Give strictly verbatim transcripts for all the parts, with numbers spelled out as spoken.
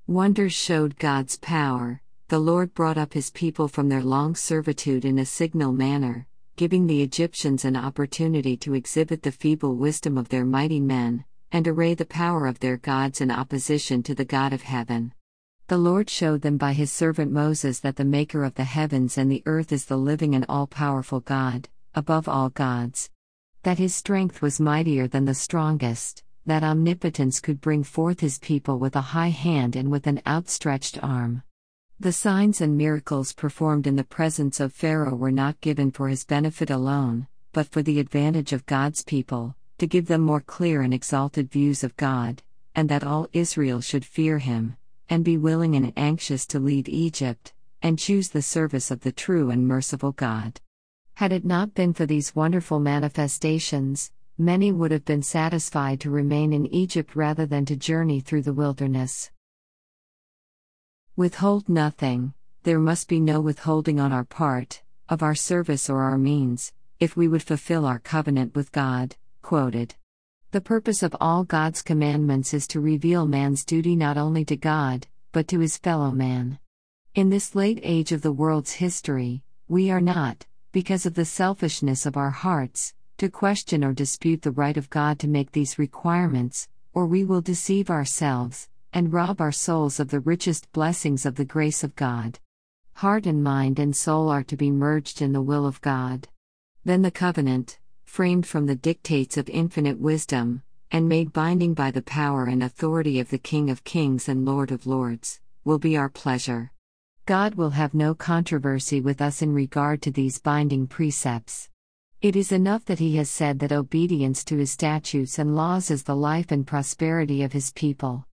Wonders showed God's power. The Lord brought up his people from their long servitude in a signal manner, giving the Egyptians an opportunity to exhibit the feeble wisdom of their mighty men, and array the power of their gods in opposition to the God of heaven. The Lord showed them by his servant Moses that the Maker of the heavens and the earth is the living and all-powerful God, above all gods. That his strength was mightier than the strongest, that omnipotence could bring forth his people with a high hand and with an outstretched arm. The signs and miracles performed in the presence of Pharaoh were not given for his benefit alone, but for the advantage of God's people, to give them more clear and exalted views of God, and that all Israel should fear him, and be willing and anxious to leave Egypt, and choose the service of the true and merciful God. Had it not been for these wonderful manifestations, many would have been satisfied to remain in Egypt rather than to journey through the wilderness. Withhold nothing, there must be no withholding on our part, of our service or our means, if we would fulfill our covenant with God. Quoted. The purpose of all God's commandments is to reveal man's duty not only to God, but to his fellow man. In this late age of the world's history, we are not, because of the selfishness of our hearts, to question or dispute the right of God to make these requirements, or we will deceive ourselves, and rob our souls of the richest blessings of the grace of God. Heart and mind and soul are to be merged in the will of God. Then the covenant, framed from the dictates of infinite wisdom, and made binding by the power and authority of the King of Kings and Lord of Lords, will be our pleasure. God will have no controversy with us in regard to these binding precepts. It is enough that he has said that obedience to his statutes and laws is the life and prosperity of his people.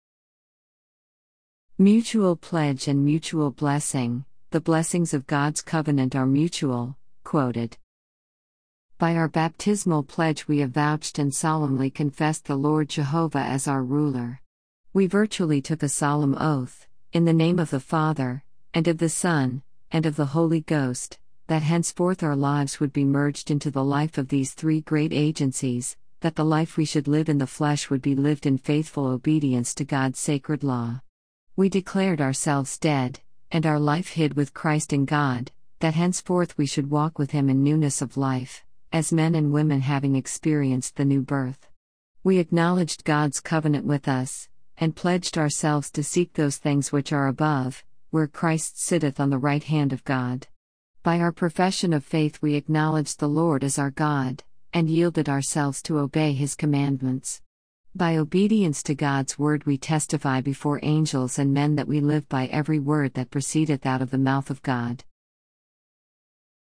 Mutual pledge and mutual blessing. The blessings of God's covenant are mutual. Quoted. By our baptismal pledge we avouched and solemnly confessed the Lord Jehovah as our ruler. We virtually took a solemn oath, in the name of the Father, and of the Son, and of the Holy Ghost, that henceforth our lives would be merged into the life of these three great agencies, that the life we should live in the flesh would be lived in faithful obedience to God's sacred law. We declared ourselves dead, and our life hid with Christ in God, that henceforth we should walk with him in newness of life, as men and women having experienced the new birth. We acknowledged God's covenant with us, and pledged ourselves to seek those things which are above, where Christ sitteth on the right hand of God. By our profession of faith we acknowledged the Lord as our God, and yielded ourselves to obey his commandments. By obedience to God's word we testify before angels and men that we live by every word that proceedeth out of the mouth of God.